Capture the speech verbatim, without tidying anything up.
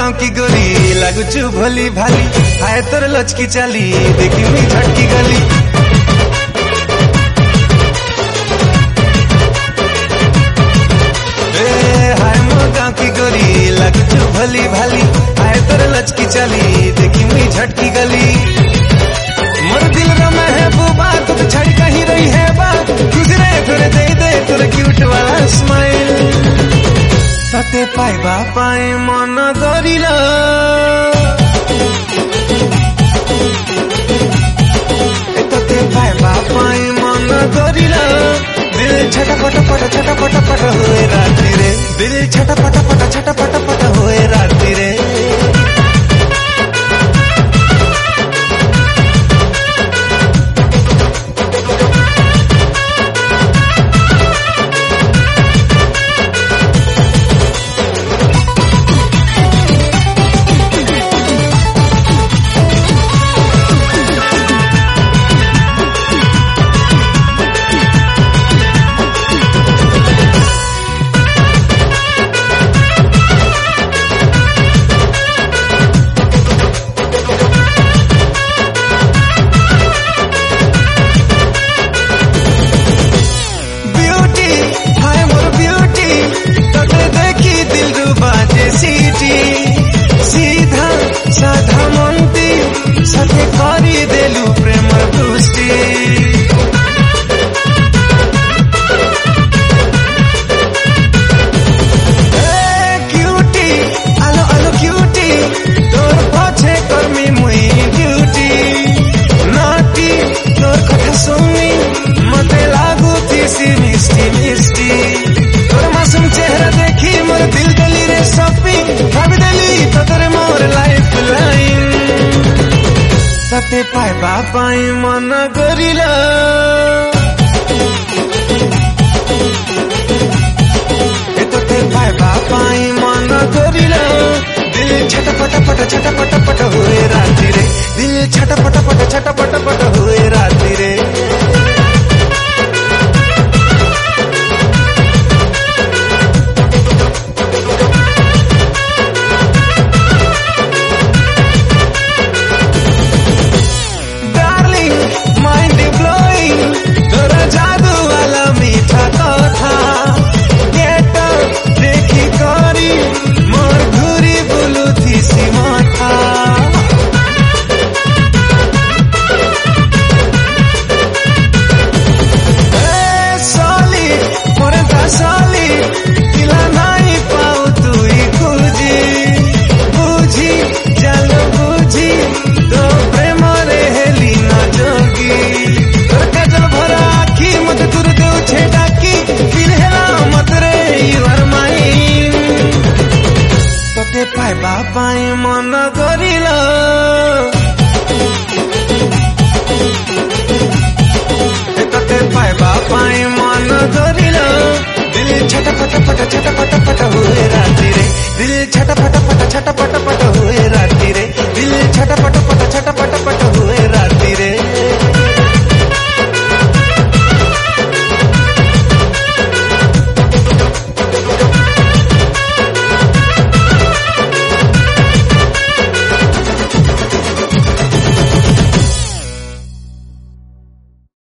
गाँव की गोरी लगुचु भोली भाली हाय तोर लचकी चाली देखी मी झटकी गली हाय मो गाँव की गोरी लगुचु भोली भाली हाय तोर लचकी चाली देखी मी झटकी गली मोर दिल रो महबूबा तू छड़ कहीं रही है बात गुजरे तोरे दे दे तोरे क्यूट वाला स्माइल तते पाइबा पाए मन गरिला तते पाइबा पाए मन गरिला दिल छटपट पट छटपट पट होए राती रे दिल छटपट पट छटपट पट होए राती रे सीधा साधा मनती सके करी देलु प्रेम दृष्टि क्यूटी आलो आलो क्यूटी तोर पछे कर्मी मुई ड्यूटी नाटी तोर कथा सुनी मते लागू तीसी मिष्टी मिष्टी तोर मासूम चेहरा देखी मोर दिल गली रे शॉपिंग भाभी देली तोरे मोर लाइफ लाइन तते पाइबा पाई मन गरिला तते पाइबा पाई मन गरिला दिल छटपट पट छटपट पट होए राती रे दिल छटपट पट छटपट